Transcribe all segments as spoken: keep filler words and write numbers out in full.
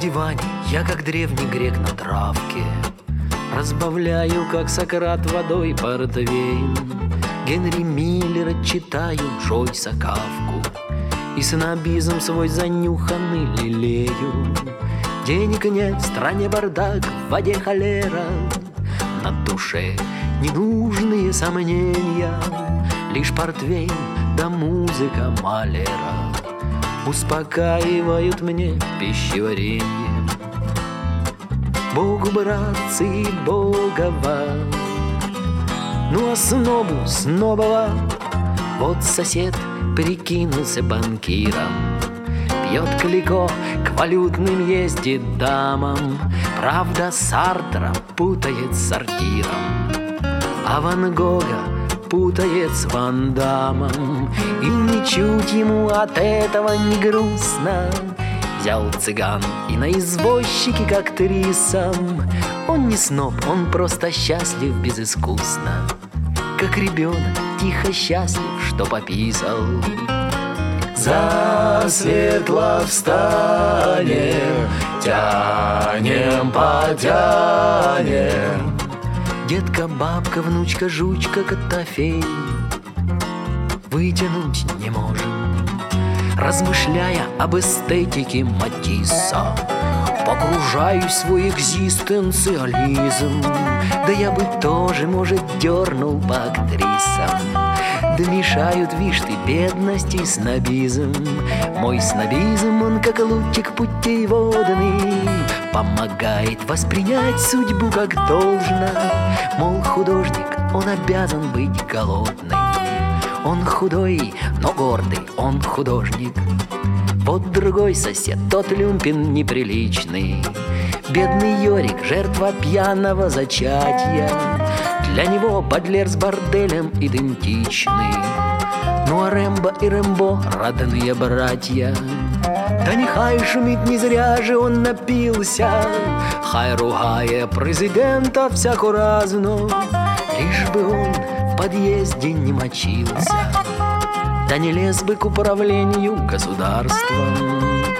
диване я, как древний грек на травке, разбавляю, как Сократ, водой портвейн. Генри Миллера читаю, Джойса, Кафку, и снобизм свой занюханный лелею. Денег нет, в стране бардак, в воде холера, на душе ненужные сомнения. Лишь портвейн да музыка Малера успокаивают мне пищеварение. Бог, братцы, Богова, ну а снобу снобова. Вот сосед прикинулся банкиром, пьет клико, к валютным ездит дамам. Правда, Сартра путает с сортиром, а Ван Гога путает с Ван Дамом. И ничуть ему от этого не грустно. Взял цыган и на извозчике к актрисам. Он не сноб, он просто счастлив безыскусно, как ребенок тихо счастлив, что пописал. Засветло встанем, тянем, потянем. Детка, бабка, внучка, жучка, Котофей вытянуть не можем, размышляя об эстетике Матисса. Погружаюсь в свой экзистенциализм. Да я бы тоже, может, дернул по актрисам. Да мешают, вишь ты, бедность и снобизм. Мой снобизм, он как лучик путеводный, помогает воспринять судьбу как должно. Мол, художник, он обязан быть голодный. Он худой, но гордый, он художник. Вот другой сосед, тот люмпин неприличный. Бедный Йорик, жертва пьяного зачатия. Для него Бодлер с борделем идентичны. Ну а Рэмбо и Рэмбо — родные братья. Да нехай шумит, не зря же он напился. Хай ругая президента всяко разно, лишь бы он в подъезде не мочился, да не лез бы к управлению государством.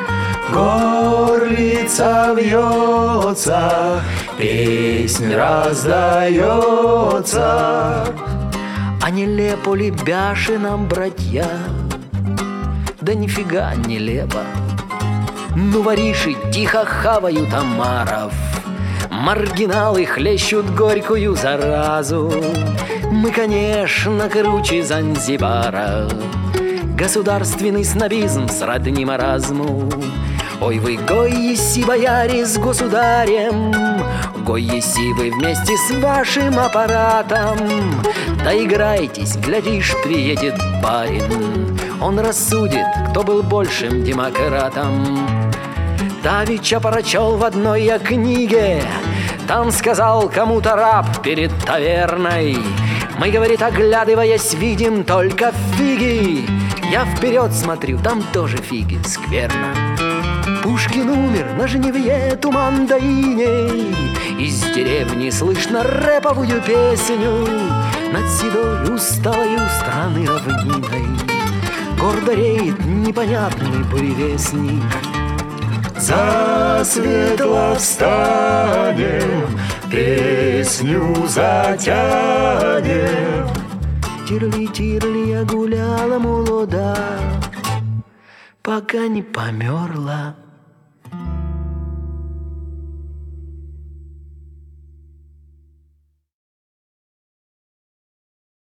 Горлица вьется, песнь раздается. А нелепо ли бяшинам, братья? Да нифига нелепо. Ну, вориши тихо хавают омаров, маргиналы хлещут горькую заразу. Мы, конечно, круче Занзибара. Государственный снобизм сродни маразму. Ой, вы, гой-еси, бояре, с государем, гой-еси вы вместе с вашим аппаратом. Доиграйтесь, глядишь, приедет барин. Он рассудит, кто был большим демократом. Давеча прочел в одной я книге, там сказал кому-то раб перед таверной: мы, говорит, оглядываясь, видим только фиги. Я вперед смотрю, там тоже фиги, скверно. Пушкин умер на жнивье, туман да иней. Из деревни слышно рэповую песню над седой усталою страны равниной. Гордо реет непонятный буревестник. Засветло встанем, песню затянем. Тирли-тирли, я гуляла молода, пока не померла.